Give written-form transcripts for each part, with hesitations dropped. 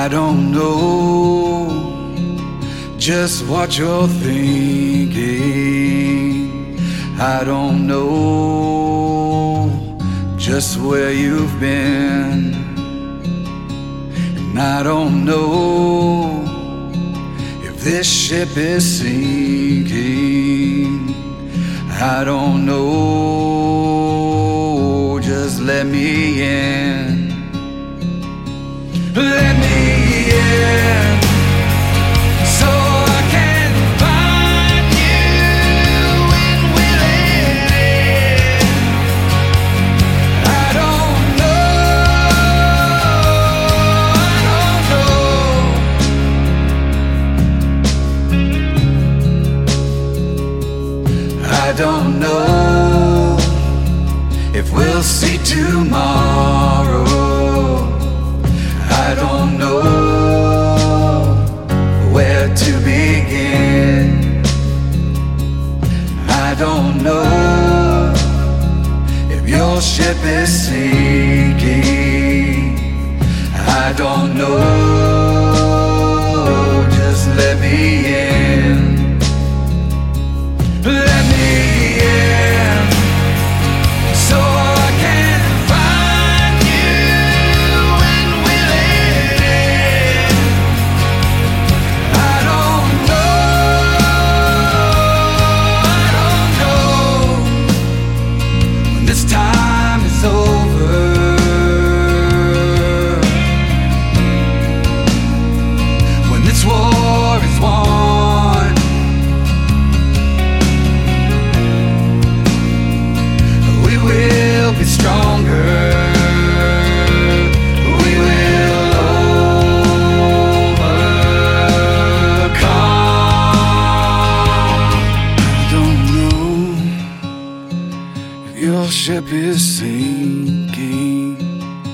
I don't know just what you're thinking. I don't know just where you've been. And I don't know if this ship is sinking. I don't know, just let me in. Let me in, so I can find you when we let in. I don't know, I don't know if we'll see tomorrow. I don't know where to begin. I don't know if your ship is sinking. I don't know, just let me in. Let me in, so I can find you when we let in. I don't know when this time is over, when this war is won. We will be stronger. We will overcome. I don't know if your ship is sinking.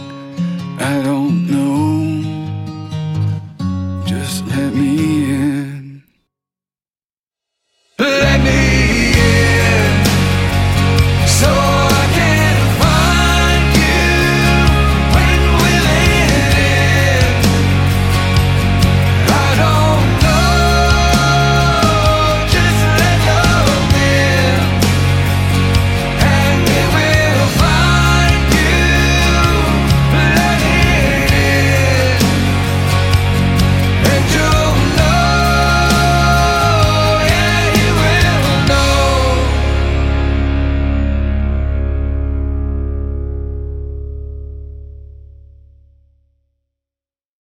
I don't know. Just let me in.